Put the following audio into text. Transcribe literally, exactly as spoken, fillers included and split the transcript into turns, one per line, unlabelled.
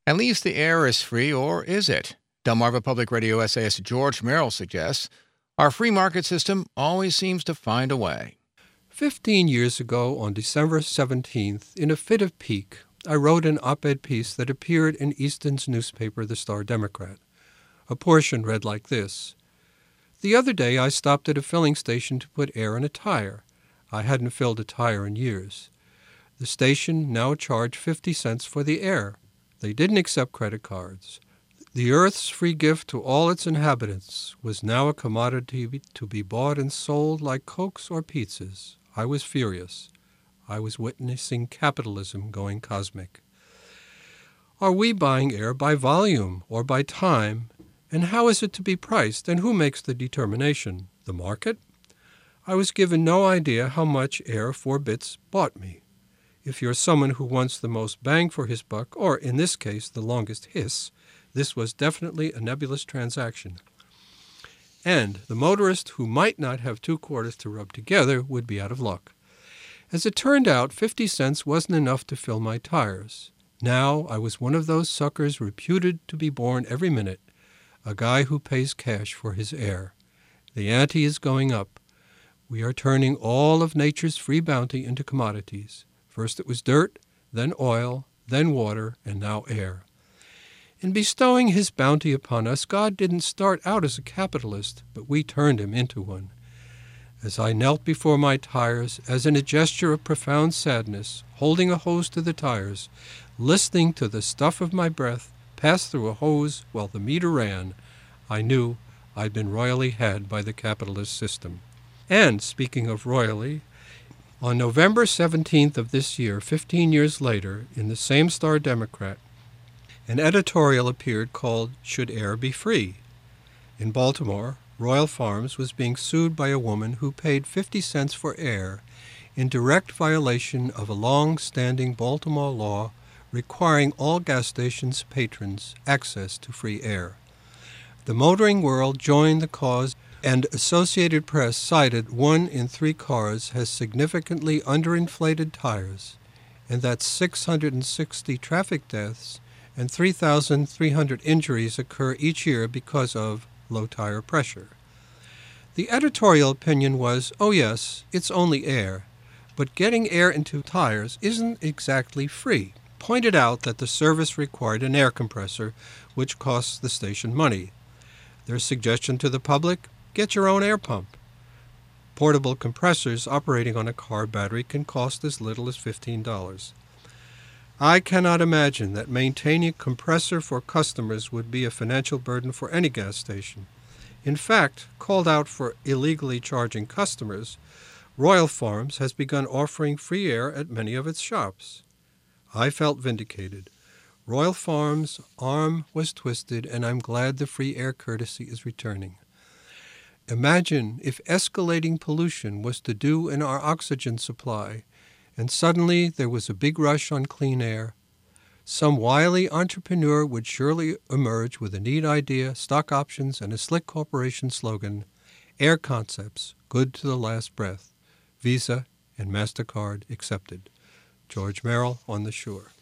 At least the air is free, or is it? Delmarva Public Radio essayist George Merrill suggests our free market system always seems to find a way.
Fifteen years ago, on December seventeenth, in a fit of pique, I wrote an op-ed piece that appeared in Easton's newspaper, the Star-Democrat. A portion read like this. The other day I stopped at a filling station to put air in a tire. I hadn't filled a tire in years. The station now charged fifty cents for the air. They didn't accept credit cards. The earth's free gift to all its inhabitants was now a commodity to be bought and sold like Cokes or pizzas. I was furious. I was witnessing capitalism going cosmic. Are we buying air by volume or by time? And how is it to be priced, and who makes the determination? The market? I was given no idea how much air four bits bought me. If you're someone who wants the most bang for his buck, or in this case, the longest hiss, this was definitely a nebulous transaction. And the motorist who might not have two quarters to rub together would be out of luck. As it turned out, fifty cents wasn't enough to fill my tires. Now I was one of those suckers reputed to be born every minute, a guy who pays cash for his air. The ante is going up. We are turning all of nature's free bounty into commodities. First it was dirt, then oil, then water, and now air. In bestowing his bounty upon us, God didn't start out as a capitalist, but we turned him into one. As I knelt before my tires, as in a gesture of profound sadness, holding a hose to the tires, listening to the stuff of my breath pass through a hose while the meter ran, I knew I'd been royally had by the capitalist system. And, speaking of royally, on November seventeenth of this year, fifteen years later, in the same Star-Democrat, an editorial appeared called Should Air Be Free? In Baltimore, Royal Farms was being sued by a woman who paid fifty cents for air in direct violation of a long-standing Baltimore law requiring all gas stations' patrons access to free air. The motoring world joined the cause, and Associated Press cited one in three cars has significantly underinflated tires, and that six hundred sixty traffic deaths and three thousand three hundred injuries occur each year because of low tire pressure. The editorial opinion was, oh yes, it's only air, but getting air into tires isn't exactly free. Pointed out that the service required an air compressor, which costs the station money. Their suggestion to the public, get your own air pump. Portable compressors operating on a car battery can cost as little as fifteen dollars. I cannot imagine that maintaining a compressor for customers would be a financial burden for any gas station. In fact, called out for illegally charging customers, Royal Farms has begun offering free air at many of its shops. I felt vindicated. Royal Farms' arm was twisted, and I'm glad the free air courtesy is returning. Imagine if escalating pollution was to do in our oxygen supply, and suddenly there was a big rush on clean air. Some wily entrepreneur would surely emerge with a neat idea, stock options, and a slick corporation slogan, Air Concepts, good to the last breath. Visa and MasterCard accepted. George Merrill on the Shore.